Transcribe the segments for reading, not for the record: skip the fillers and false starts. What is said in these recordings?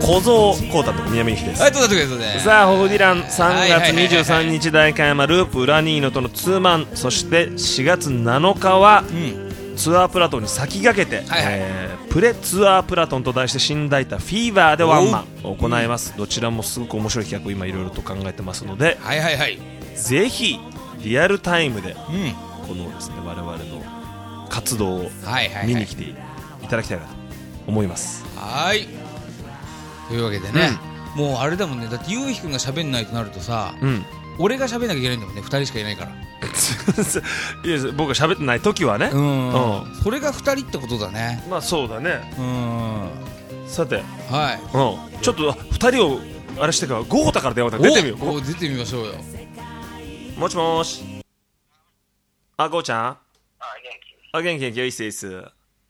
小僧コータと宮美幸です。 はい、ということでさあホフディラン3月23日代官山ループウラニーノとのツーマン、そして4月7日は、ツアープラトンに先駆けて、プレツアープラトンと題して新大田フィーバーでワンマンを行います。どちらもすごく面白い企画を今いろいろと考えてますので、ぜひリアルタイムで、このですね我々の活動を見に来ていただきたいなと思います。 はい、というわけでね、もうあれだもんね、だってゆうひくんが喋んないとなるとさ、俺が喋んなきゃいけないんだもんね、2人しかいないからいや僕が喋ってない時はね、 それが2人ってことだね。 まあそうだね。さて、ちょっと2人をあれしてからゴータから電話出てみよう。 出てみましょうよ。 もしもし。あ、ゴーちゃん。 元気。 元気いいっすいいっす。 あの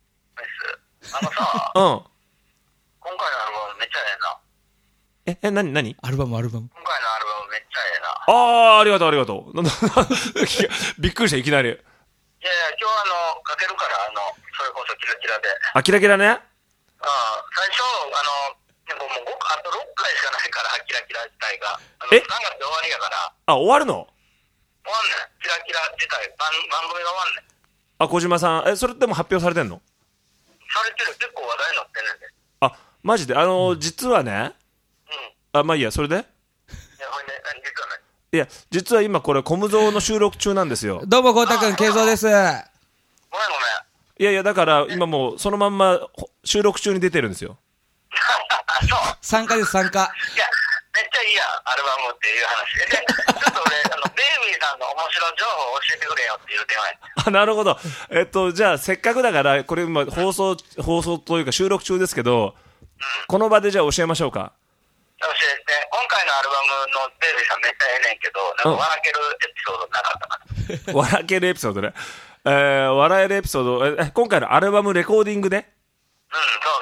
さ、今回のアルバムめっちゃええな。 何アルバム。 今回のアルバムめっちゃええな。 ありがとう。びっくりした、いきなり。いや今日かけるから、それこそキラキラで。 あ、キラキラね。 最初、でももうあと6回しかないから、キラキラ自体が。3月で終わりやから。 あ、終わるの？ 終わんねん。キラキラ自体、番組が終わんねん。 あ、小島さん、それってもう発表されてんの？ されてる、結構話題になってんねんで。 あ、マジで実はね、まあいいや、それで？ ほんで、実は何？ いや、実は今これコムゾーの収録中なんですよ。 どうも、こうたくん、ケイゾーです。ごめん。 いやだから今もうそのまんま収録中に出てるんですよ。 そう。 参加です、参加。 いや、めっちゃいいやん、アルバムっていう話で。ちょっと俺、ベイビーさんの面白情報を教えてくれよっていう電話や。 あ、なるほど。じゃあせっかくだからこれ今放送というか収録中ですけど、この場でじゃあ教えましょうか。 教えて。今回のアルバムのベイビーさんめっちゃええねんけど、なんか笑けるエピソードなかったかな。 笑けるエピソードね。笑えるエピソード、今回のアルバムレコーディングで？ そう。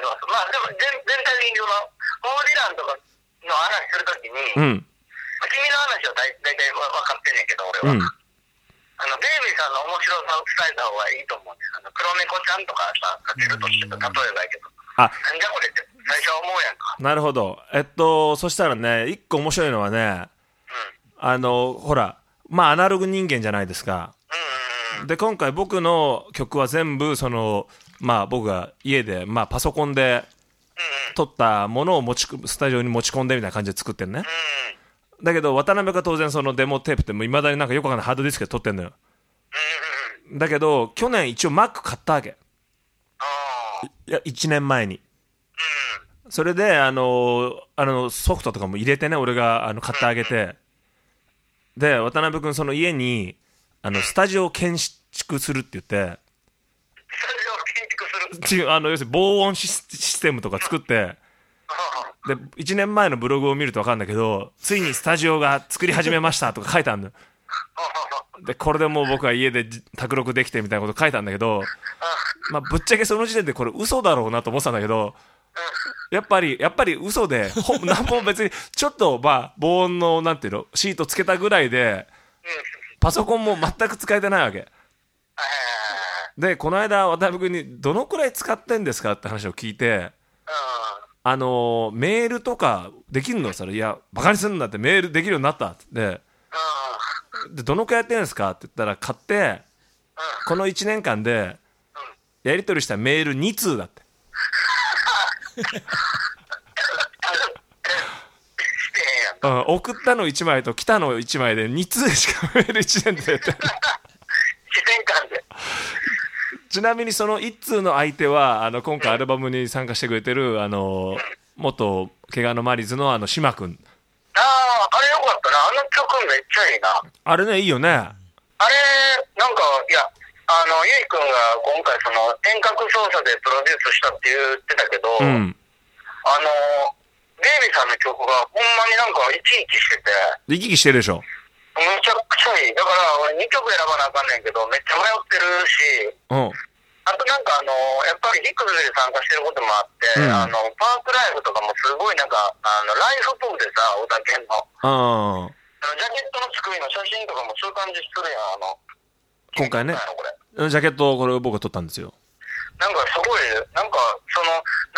まあでも全体的にホーディランとかの話するときに、君の話は大体分かってんねんけど、俺は。ベイビーさんの面白さを伝えた方がいいと思うんです。黒猫ちゃんとかさ、かけるとして、例えばやけど。なんじゃこれって最初は思うやんか。 なるほど。そしたらね、一個面白いのはね、ほら、まあアナログ人間じゃないですか。で今回僕の曲は全部まあ僕が家でパソコンで撮ったものをスタジオに持ち込んでみたいな感じで作ってるね。だけど渡辺が当然そのデモテープっていまだになんかよくわかんないハードディスクで撮ってんのよ。だけど去年一応 Mac 買ったわけ。いや1年前に。それでソフトとかも入れてね、俺が買ってあげて、で渡辺君その家にスタジオを建築するって言って、要するに防音システムとか作って、で1年前のブログを見ると分かるんだけど、ついにスタジオが作り始めましたとか書いてあるのよ。でこれでもう僕は家で卓録できてみたいなこと書いたんだけど、ぶっちゃけその時点でこれ嘘だろうなと思ってたんだけど、やっぱり嘘で何も別にちょっと防音のなんていうのシートつけたぐらいで、パソコンも全く使えてないわけで、この間渡辺君にどのくらい使ってんですかって話を聞いて、メールとかできるの？それいやバカにするんだって、メールできるようになったってでどのくらいやってるんですかって言ったら、買ってこの1年間でやり取りしたメール2通だって送ったの1枚と来たの1枚で2通しかメール1年でやってない1年間で。 ちなみにその1通の相手は今回アルバムに参加してくれてる元怪我のマリズの島君。 あれよかったな。あの曲めっちゃいいな。 あれね、いいよね。あれなんかいやゆいくんが今回その遠隔操作でプロデュースしたって言ってたけど、ベイビーさんの曲がほんまになんか生き生きしてて。 生き生きしてるでしょ。 めちゃくちゃいい。だから俺2曲選ばなあかんねんけど、めっちゃ迷ってるし、あとなんかやっぱりヒックスで参加してることもあって、パークライブとかもすごいなんかライフっぽくてさ、小田健のジャケットの作りの写真とかもそういう感じするやん。 今回ねジャケットをこれ僕が撮ったんですよ。 なんかすごいなんか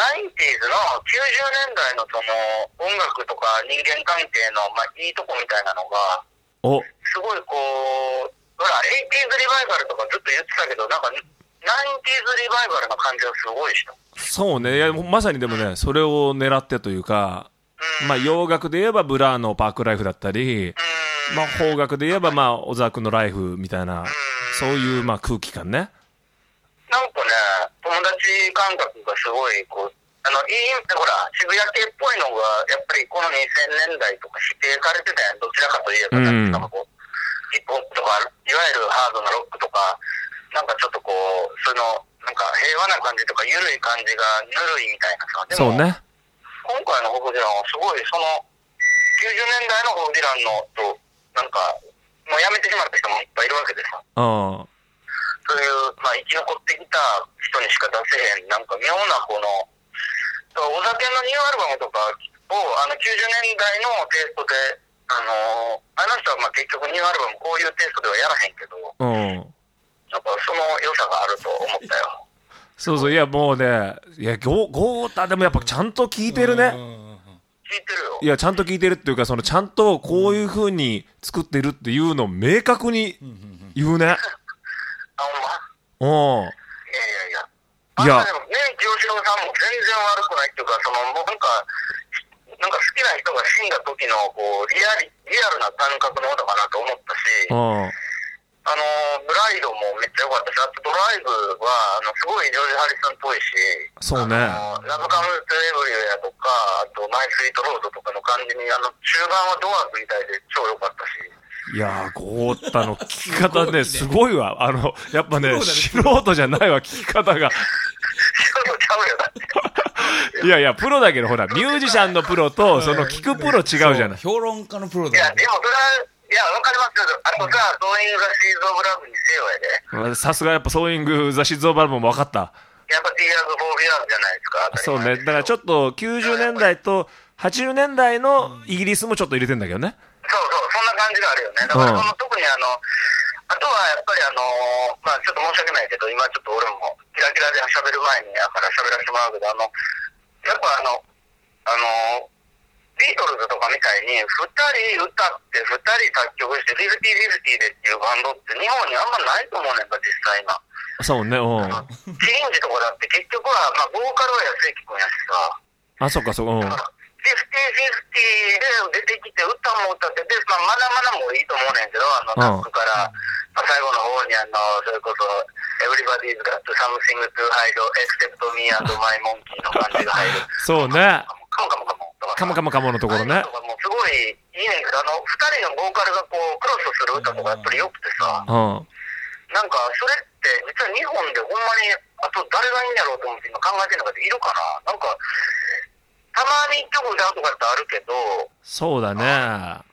90s の90年代のその音楽とか人間関係の、まあ、いいとこみたいなのが、すごいこう、ほら、80s リバイバルとかずっと言ってたけど、なんか、90s リバイバルの感じがすごいした。 そうね、いやまさにでもね、それを狙ってというか、まあ洋楽で言えばブラーのパークライフだったり、まあ邦楽で言えばまあ小沢君のライフみたいな、そういうまあ空気感ね。 なんかね、友達感覚がすごいこう、ほら、渋谷系っぽいのが、やっぱりこの2000年代とか指定されてたやん、どちらかといえば、なんかこう、ヒップホップとか、いわゆるハードなロックとか、なんかちょっとこう、その、なんか平和な感じとか、緩い感じがぬるいみたいなさ。でもそうね。 今回のボブ・ディランはすごい、その、90年代のボブ・ディランのと、なんか、もうやめてしまった人もいっぱいいるわけでさ。そういう、まあ、生き残ってきた人にしか出せへん、なんか妙なこの、お酒のニューアルバムとかを、90年代のテイストで、あの人はまあ結局ニューアルバムこういうテイストではやらへんけど、やっぱその良さがあると思ったよ。 そうそう、いやもうね、いやゴータでもやっぱちゃんと聞いてるね。 聞いてるよ。 いやちゃんと聞いてるっていうか、そのちゃんとこういう風に作ってるっていうのを明確に言うね。 ほんま。いや。でもね、清志郎さんも全然悪くないっていうか、そのもうなんか好きな人が死んだ時のこうリアルな感覚の歌かなと思ったし。ブライドもめっちゃ良かったし、あとドライブはすごいジョージ・ハリソンっぽいし、 そうね。 ラブカムトゥエブリウェアとか、あとマイスイートロードとかの感じに、中盤はドアみたいで超良かったし。 いやー、ゴータの聴き方ね、すごいわ。やっぱね、素人じゃないわ、聴き方が。 素人ちゃうよ、だって。 いやいや、プロだけど、ほら、ミュージシャンのプロと、その聴くプロ違うじゃない。 評論家のプロだよ。いや、でもそれは、いや、わかりますけど、あとさ、ソーイング・ザ・シーズ・オブ・ラブにせよやで。 さすがやっぱソーイング・ザ・シーズ・オブ・ラブも分かった。 やっぱ Tears for Fears じゃないですか。 そうね。だからちょっと90年代と80年代のイギリスもちょっと入れてんだけどね。 そう、そんな感じがあるよね。だから特にあとはやっぱりまあちょっと申し訳ないけど、今ちょっと俺もキラキラで喋る前にやから喋らせてもらうけど、やっぱビートルズとかみたいに2人歌って2人作曲してフィフティでっていうバンドって日本にあんまないと思うねんか、実際今。 そうね。 キリンジとかだって結局は、まあ、ボーカルは安之君やしさ。 あ、そっかそっか。 フィフティで出てきて歌も歌ってで、まあ、まだもいいと思うねんけど、タックから、まあ、最後の方にそれこそ Everybody's got something to hide except me and my monkey の感じが入る。 そうね。 カモのところね。 すごいいいねんけど、2人のボーカルがこうクロスする歌とかやっぱり良くてさ、なんかそれって実は日本でほんまにあと誰がいいんやろうと思って今考えてる中でいるかな。なんかたまに1曲歌うとかってあるけど。 そうだね。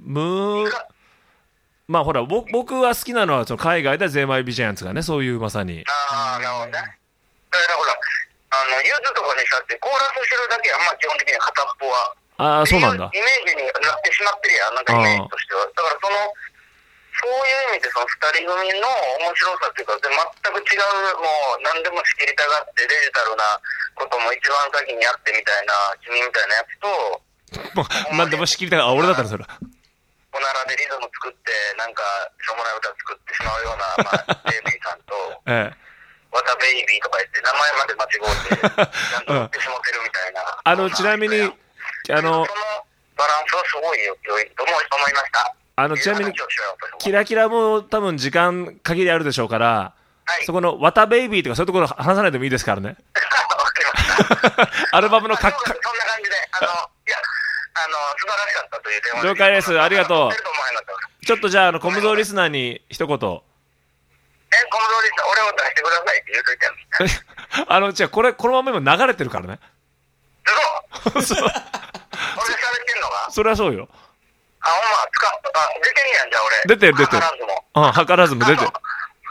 まあほら僕は好きなのはその海外でゼーマイ・ビジャイアンツがね、そういうまさに。 なるほどね。だからほらユーズとかにしたってコーラスしてるだけはまあ基本的に片っぽは。 そうなんだ。 イメージになってしまってるやん、なんかイメージとしては。だからそういう意味でその2人組の面白さっていうか、全く違う、もう何でも仕切りたがってデジタルなことも一番先にやってみたいな、君みたいなやつと、 何でも仕切りたがって、俺だったらそれ。 おならでリズム作って、なんかしょうもない歌作ってしまうような、まあ、ベイビーさんと、わたベイビーとか言って名前まで間違ってちゃんと言ってしまってるみたいな。 ちなみにそのバランスはすごい良いと思いました。 ちなみにキラキラも多分時間限りあるでしょうから、そこのわたベイビーとかそういうところ話さないでもいいですからね。 わかりました。 アルバムのそんな感じで、いや素晴らしかったという点は。 了解です。ありがとう。ちょっとじゃあコムゾーリスナーに一言。 コムゾーリスナー、俺を出してくださいって言うといてんの。 じゃあこのまま今流れてるからね。 そう。俺喋ってんのが。 それはそうよ。 ほんま、出てるやん、じゃあ俺。 出てる。図らずも出てる。 絶対や、わか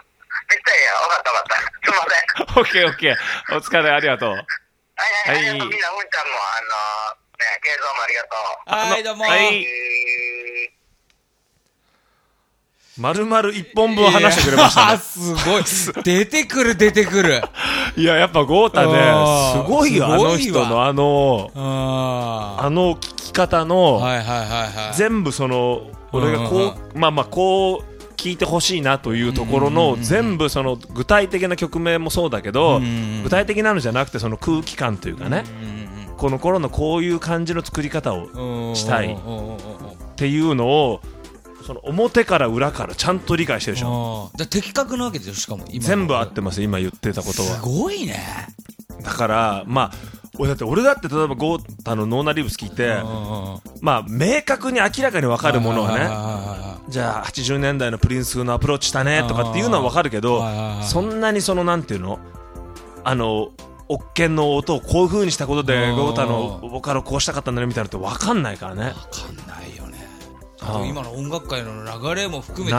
った。すいません。 オッケー。お疲れ、ありがとう。 はい。みんな、うんちゃんも、ケイゾーもありがとう。 はい、どうも。 丸々1本分話してくれましたね。 すごい。出てくる。 いややっぱ豪太ねすごいよ、あの人のあの聞き方の、全部その俺がこうまあまあこう聞いてほしいなというところの全部その具体的な曲名もそうだけど、具体的なのじゃなくてその空気感というかね、この頃のこういう感じの作り方をしたいっていうのをその表から裏からちゃんと理解してるでしょ。 だ的確なわけでしょ。しかも今全部合ってます今言ってたことは。 すごいね。 だからまあ俺だって例えばゴータのノーナリブス聞いてまあ明確に明らかに分かるものはね、じゃあ80年代のプリンス風のアプローチしたねとかっていうのは分かるけど、そんなにそのなんていうのオッケンの音をこういう風にしたことでゴータのボカロこうしたかったんだねみたいなのって分かんないからね。 分かんないよね。今の音楽界の流れも含めて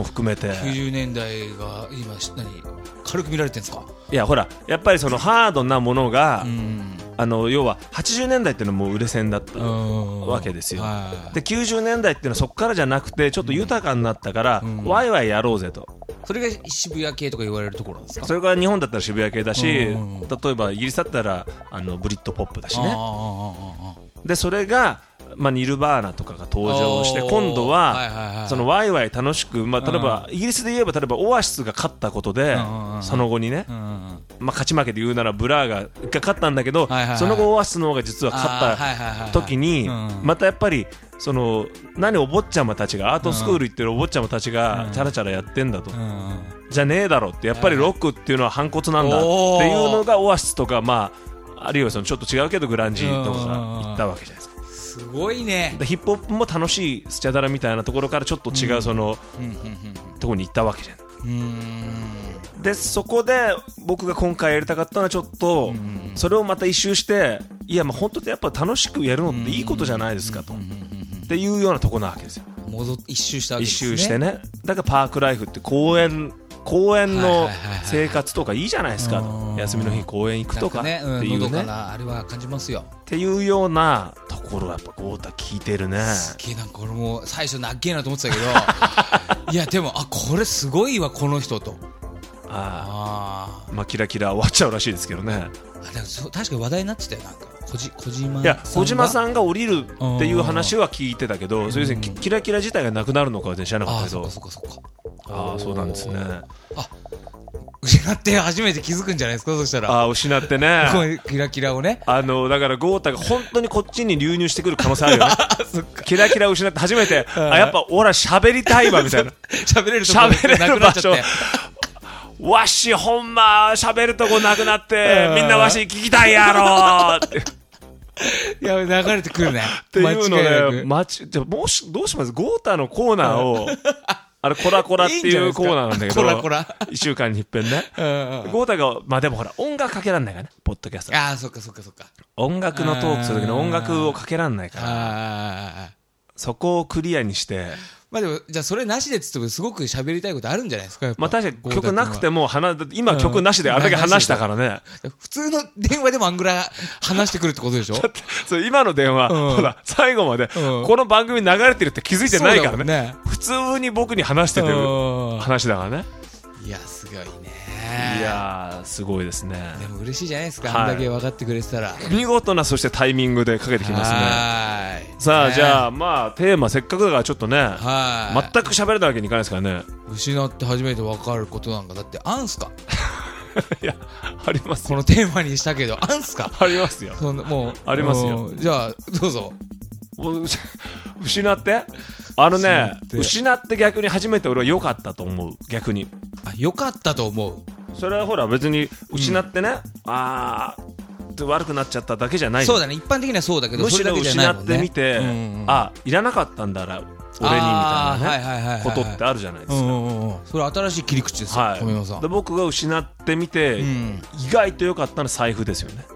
90年代が今軽く見られてるんですか。 いやほらやっぱりそのハードなものが要は80年代っていうのはもう売れ線だったわけですよ。で90年代っていうのはそこからじゃなくてちょっと豊かになったからワイワイやろうぜと。 それが渋谷系とか言われるところなんですか。 それから日本だったら渋谷系だし、例えばイギリスだったらブリッドポップだしね。でそれがまあ、ニルバーナとかが登場して今度はそのワイワイ楽しく、まあ、例えばイギリスで言えば例えばオアシスが勝ったことでその後にね、まあ、勝ち負けで言うならブラーが一回勝ったんだけどその後オアシスの方が実は勝った時にまたやっぱりその何お坊ちゃまたちがアートスクール行ってるお坊ちゃまたちがチャラチャラやってんだとじゃねえだろってやっぱりロックっていうのは反骨なんだっていうのがオアシスとかまああるいはそのちょっと違うけどグランジとかが言ったわけじゃないですか。 すごいね。 ヒップホップも楽しいスチャダラみたいなところからちょっと違うそのところに行ったわけじゃん。でそこで僕が今回やりたかったのはちょっとそれをまた一周していやまあ本当ってやっぱ楽しくやるのっていいことじゃないですかとっていうようなところなわけですよ。 一周したわけですね。 一周してね。だからパークライフって公園の生活とかいいじゃないですかと。休みの日公園行くとかっていうね、 あれは感じますよっていうようなところはやっぱゴータ聞いてるね。 すげえ。なんか俺も最初なっけえなと思ってたけどいやでもこれすごいわこの人と。 まあキラキラ終わっちゃうらしいですけどね。 でも確かに話題になってたよ。なんか小島さんが降りるっていう話は聞いてたけど、そういうキラキラ自体がなくなるのかは知らなかったけど。そうなんですね。 失って初めて気づくんじゃないですか。そしたら失ってねこうキラキラをね。 だからゴータが本当にこっちに流入してくる可能性あるよねキラキラを失って初めてやっぱ俺は喋りたいわみたいな喋れる場所わしほんま喋るとこなくなってみんなわし聞きたいやろっていや流れてくるねっていうのでじゃあどうしますゴータのコーナーをあれコラコラっていうコーナーなんだけど1週間に一遍ねゴータがまあでもほら音楽かけらんないからねポッドキャスト。 そっか音楽のトークする時の音楽をかけらんないからそこをクリアにしてまあでもじゃあそれなしでっつってもすごく喋りたいことあるんじゃないですか。 まあ確かに曲なくても今曲なしであれだけ話したからね。 普通の電話でもあんぐらい話してくるってことでしょそう今の電話ほら最後までこの番組流れてるって気づいてないからね。普通に僕に話しててる話だからね。 いやすごいね。 いやすごいですね。 でも嬉しいじゃないですか。あんだけ分かってくれてたら見事なそしてタイミングでかけてきますね。さあじゃあまあテーマせっかくだからちょっとね全く喋れたわけにいかないですからね。 失って初めて分かることなんかだってあんすかいやありますよ。 このテーマにしたけどあんすかありますよ。 もうありますよ。 じゃあどうぞ。 失って失って逆に初めて俺は良かったと思う。逆に良かったと思う。 それはほら別に失ってね悪くなっちゃっただけじゃない。 そうだね。一般的にはそうだけどむしろ失ってみていらなかったんだら俺にみたいなねことってあるじゃないですか。 それ新しい切り口ですよ富山さん。 で僕が失ってみて意外と良かったのは財布ですよね。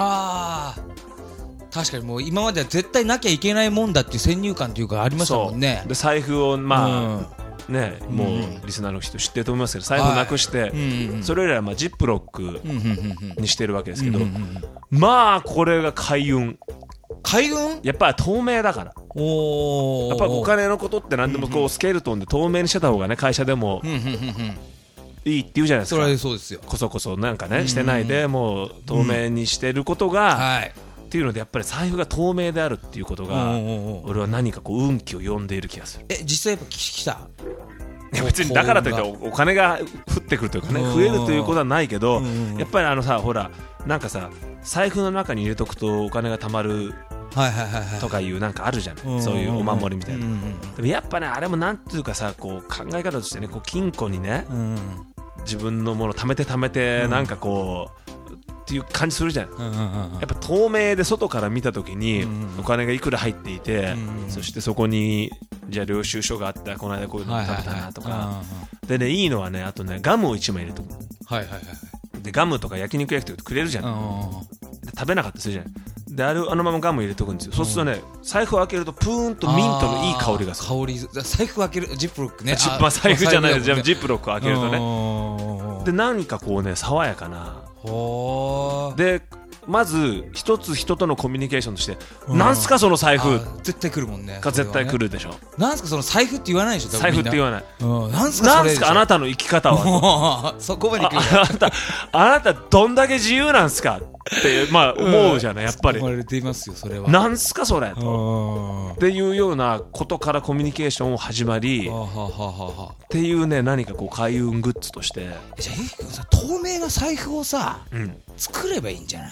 確かにもう今までは絶対なきゃいけないもんだっていう先入観というかありましたもんね。 で財布をもうリスナーの人知ってると思いますけど財布なくしてそれよりはジップロックにしてるわけですけどまあこれが開運やっぱり透明だから。やっぱりお金のことって何でもこうスケルトンで透明にしてた方がね会社でもいいって言うじゃないですか。 それはそうですよ。 こそこそなんかねしてないでもう透明にしてることが、 はい、 っていうのでやっぱり財布が透明であるっていうことが俺は何かこう運気を呼んでいる気がする。 実際やっぱ来た？ いや別にだからといってお金が降ってくるというかね増えるということはないけど、やっぱりさほらなんかさ財布の中に入れとくとお金が貯まるとかいうなんかあるじゃない、そういうお守りみたいな。でもやっぱねあれもなんていうかさこう考え方としてねこう金庫にね、自分のもの貯めてなんかこうっていう感じするじゃん。やっぱ透明で外から見た時にお金がいくら入っていて、そしてそこにじゃあ領収書があったこの間こういうの食べたなとかでね、いいのはねあとねガムを1枚入れとく。でガムとか焼肉焼きとかくれるじゃん。で食べなかったりするじゃん。であのままガム入れとくんですよ。そうするとね財布を開けるとプーンとミントのいい香りがする。 財布開けるジップロックね。 財布じゃないです。ジップロックを開けるとねで何かこうね爽やかなでまず一つ人とのコミュニケーションとしてなんすかその財布絶対来るもんね。 絶対来るでしょ。 なんすかその財布って言わないでしょ。 財布って言わない。 なんすかあなたの生き方はそこまで来る。 あなたどんだけ自由なんすかってまあ思うじゃないやっぱり。 思われていますよそれは。 なんすかそれとっていうようなことからコミュニケーションを始まりっていうね何かこう開運グッズとして。 じゃあゆうきくんさ透明な財布をさ作ればいいんじゃない？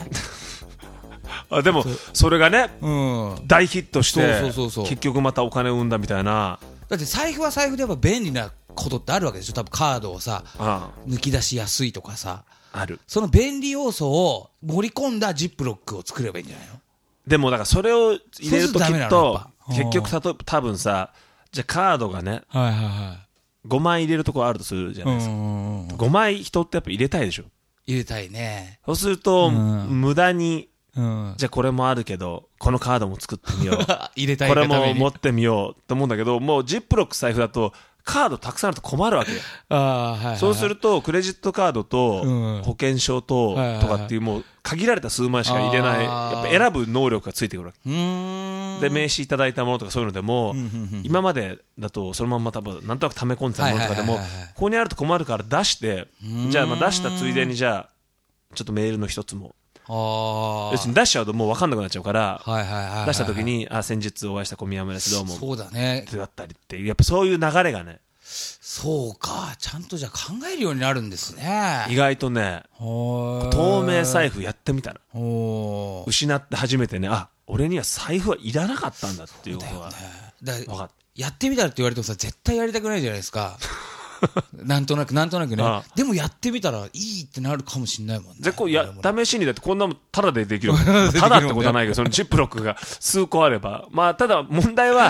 でもそれがね大ヒットして結局またお金を生んだみたいな。 だって財布は財布でやっぱ便利なことってあるわけでしょ。多分カードをさ抜き出しやすいとかさある。 その便利要素を盛り込んだジップロックを作ればいいんじゃないの？ でもだからそれを入れるときと結局多分さじゃあカードがね5枚入れるところあるとするじゃないですか。5枚人ってやっぱ入れたいでしょ。 入れたいね。 そうすると無駄にじゃあこれもあるけどこのカードも作ってみよう入れたいこれも持ってみようと思うんだけどもうジップロック財布だとカードたくさんあると困るわけよ。そうするとクレジットカードと保険証とかっていうもう限られた数枚しか入れないやっぱ選ぶ能力がついてくるわけで名刺いただいたものとかそういうのでも今までだとそのまんま多分なんとなく溜め込んでたものとかでもここにあると困るから出してじゃあ出したついでにじゃあちょっとメールの一つも要するに出しちゃうともう分かんなくなっちゃうから出した時に先日お会いした小宮山ですどうもそうだねだったりっていうやっぱそういう流れがねそうかちゃんとじゃあ考えるようになるんですね。 意外とね透明財布やってみたら失って初めてね俺には財布はいらなかったんだっていうことが分かった。 やってみたらって言われてもさ絶対やりたくないじゃないですかなんとなくねでもやってみたらいいってなるかもしれないもんね。 でこう試しにだってこんなもんタダでできるタダってことはないけどそのジップロックが数個あればまあただ問題は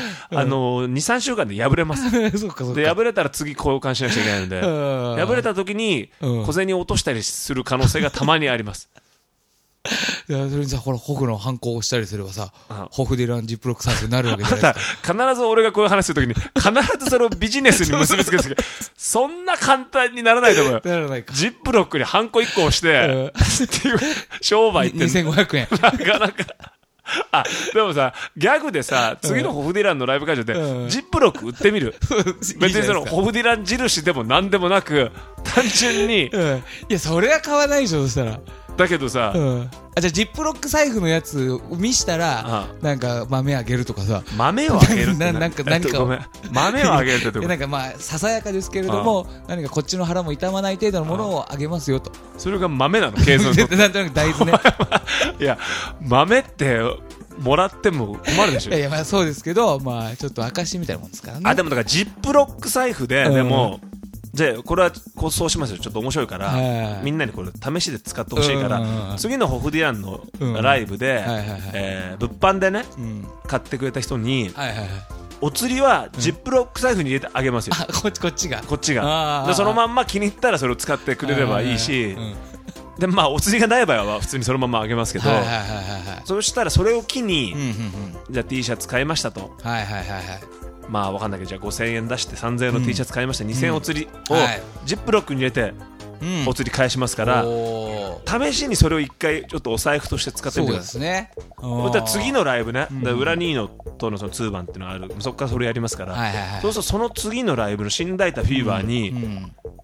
2、3週間で破れますそうかで破れたら次交換しなきゃいけないので破れた時に小銭を落としたりする可能性がたまにありますいやそれにさほらホフの反抗をしたりすればさホフでランジップロックサイズになるわけじゃないですか。 必ず俺がこういう話するときに必ずそれをビジネスに結びつけてそんな簡単にならないと思うよ。 ならないか。 ジップロックにハンコ1個押してっていう商売って 2500円なかなかでもさギャグでさ次のホフディランのライブ会場でジップロック売ってみる別にそのホフディラン印でも何でもなく単純にいやそれは買わないでしょそしたら。 だけどさ、 じゃあジップロック財布のやつを見したらなんか豆あげるとかさ豆をあげるってなんか何か豆をあげるってなんかまあささやかですけれども何かこっちの腹も痛まない程度のものをあげますよと。 それが豆なの計算となんとなく大豆ねいや豆ってもらっても困るでしょ。 いやまあそうですけどまあちょっと証みたいなもんですからね。 でもだからジップロック財布ででもじゃあこれはこうそうしますよちょっと面白いからみんなにこれ試しで使ってほしいから次のホフディランのライブで物販でね買ってくれた人にお釣りはジップロック財布に入れてあげますよ。 こっちがでそのまんま気に入ったらそれを使ってくれればいいしでまあお釣りがない場合は普通にそのままあげますけどそうしたらそれを機にじゃあ T シャツ買いましたとまあ分かんないけどじゃあ5000円出して3000円の T シャツ買いました2000円お釣りをジップロックに入れてお釣り返しますから試しにそれを一回ちょっとお財布として使ってみてください。 そうですね。 次のライブね裏ニーノとのその2番っていうのがあるそこからそれやりますからそうするとその次のライブの新大田フィーバーに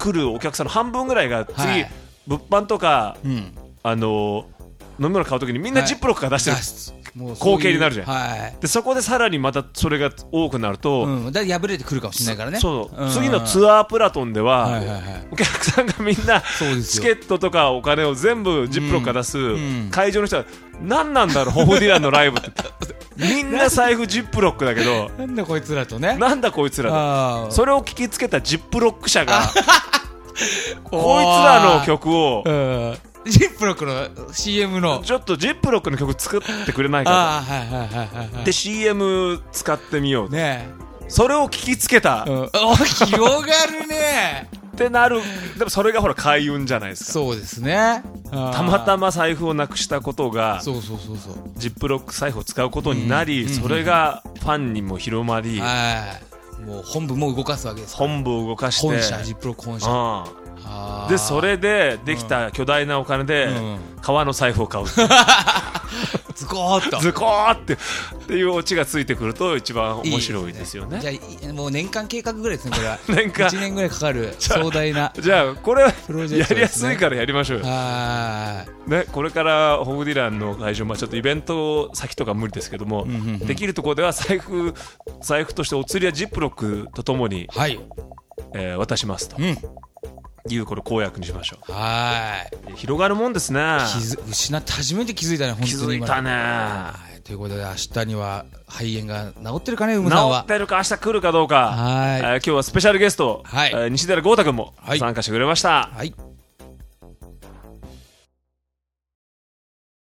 来るお客さんの半分ぐらいが次、 はい、 物販とか、飲み物買うときにみんなジップロックが出してる、光景になるじゃん、はい、でそこでさらにまたそれが多くなると、 だ破れてくるかもしれないからね。 そう、次のツアープラトンでは、お客さんがみんなチケットとかお金を全部ジップロックが出す、会場の人は何なんだろうホフディランのライブってみんな財布ジップロックだけどなんだこいつらとね、 なんだこいつらと、それを聞きつけたジップロック社がこいつらの曲をジップロックの CM のちょっとジップロックの曲作ってくれないかと、で CM 使ってみようね、それを聞きつけた、 広がるねってなる。でもそれがほら開運じゃないですか。 そうですね。 たまたま財布をなくしたことがジップロック財布を使うことになり、それがファンにも広まり、 もう本部も動かすわけです。 本部を動かして本社、ジップロック本社で、それでできた巨大なお金で革の財布を買うズコーっとズコーっていうオチがついてくると一番面白いですよね。 じゃあもう年間計画ぐらいですね、これは。 年間 1年ぐらいかかる壮大な。 じゃあこれやりやすいからやりましょうよ。 ね、 これからホフディランの会場、ちょっとイベント先とか無理ですけども、できるところでは財布としてお釣りはジップロックとともに渡しますというこれ公約にしましょう。広がるもんですね。 失って初めて気づいたね、本当に。 気づいたね。 ということで明日には肺炎が治ってるかね、うむさんは。 治ってるか、明日来るかどうか。今日はスペシャルゲスト、西寺豪太君も参加してくれました。